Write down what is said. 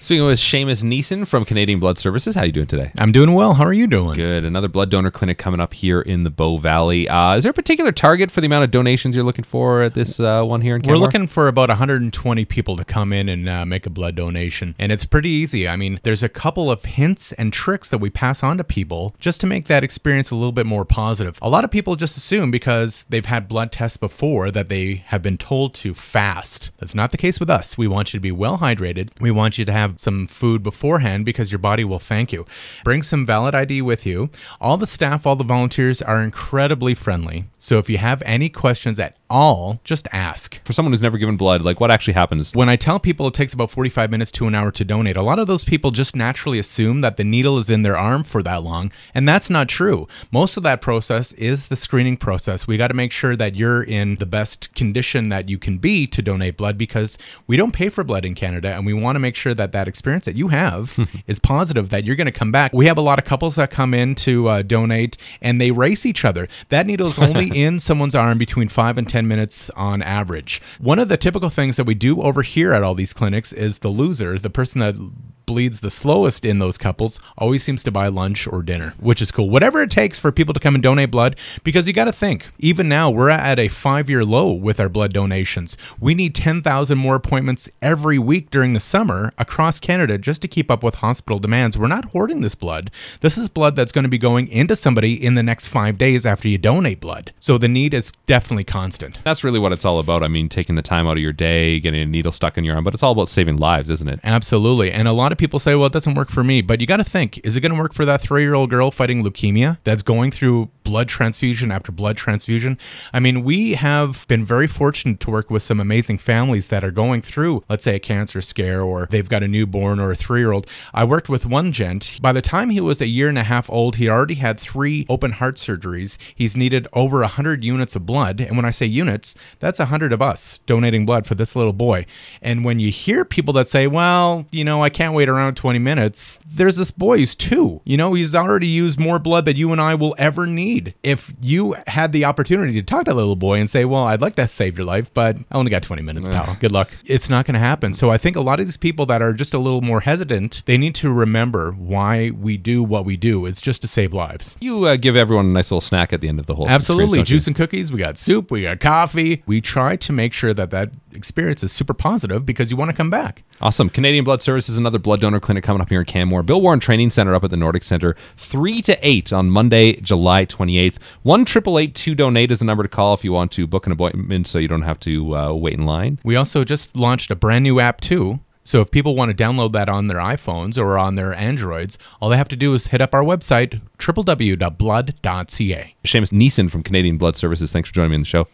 Speaking with Seamus Neeson from Canadian Blood Services. How are you doing today? I'm doing well. How are you doing? Good. Another blood donor clinic coming up here in the Bow Valley. Is there a particular target for the amount of donations you're looking for at this one here in Canmore? We're looking for about 120 people to come in and make a blood donation. And it's pretty easy. I mean, there's a couple of hints and tricks that we pass on to people just to make that experience a little bit more positive. A lot of people just assume because they've had blood tests before that they have been told to fast. That's not the case with us. We want you to be well hydrated. We want you to have some food beforehand because your body will thank you. Bring some valid ID with you. All the staff, all the volunteers are incredibly friendly. So if you have any questions at all, just ask. For someone who's never given blood, like what actually happens? When I tell people it takes about 45 minutes to an hour to donate, a lot of those people just naturally assume that the needle is in their arm for that long, and that's not true. Most of that process is the screening process. We got to make sure that you're in the best condition that you can be to donate blood because we don't pay for blood in Canada, and we want to make sure that that experience that you have is positive, that you're going to come back. We have a lot of couples that come in to donate, and they race each other. That needle is only in someone's arm between 5 and 10 minutes on average. One of the typical things that we do over here at all these clinics is the loser, the person that bleeds the slowest in those couples, always seems to buy lunch or dinner, which is cool. Whatever it takes for people to come and donate blood, because you got to think, even now we're at a 5-year low with our blood donations. We need 10,000 more appointments every week during the summer across Canada just to keep up with hospital demands. We're not hoarding this blood. This is blood that's going to be going into somebody in the next 5 days after you donate blood. So the need is definitely constant. That's really what it's all about. I mean, taking the time out of your day, getting a needle stuck in your arm, but it's all about saving lives, isn't it? Absolutely. And a lot of people say, well, it doesn't work for me. But you got to think, is it going to work for that 3-year-old girl fighting leukemia that's going through blood transfusion after blood transfusion? I mean, we have been very fortunate to work with some amazing families that are going through, let's say, a cancer scare, or they've got a newborn or a 3-year-old. I worked with one gent. By the time he was a year and a half old, he already had 3 open heart surgeries. He's needed over 100 units of blood. And when I say units, that's 100 of us donating blood for this little boy. And when you hear people that say, well, you know, I can't wait around 20 minutes, there's this boy who's 2. You know, he's already used more blood than you and I will ever need. If you had the opportunity to talk to that little boy and say, well, I'd like to save your life, but I only got 20 minutes, pal. Good luck. It's not going to happen. So I think a lot of these people that are just a little more hesitant, they need to remember why we do what we do. It's just to save lives. You give everyone a nice little snack at the end of the whole Absolutely. experience, Juice and cookies. We got soup. We got coffee. We try to make sure that that experience is super positive because you want to come back. Awesome. Canadian Blood Services, another blood donor clinic coming up here in Canmore. Bill Warren Training Center up at the Nordic Centre, 3 to 8 on Monday, July 28th. 1-888-2-DONATE is the number to call if you want to book an appointment so you don't have to wait in line. We also just launched a brand new app too. So if people want to download that on their iPhones or on their Androids, all they have to do is hit up our website, www.blood.ca. Seamus Neeson from Canadian Blood Services, thanks for joining me on the show.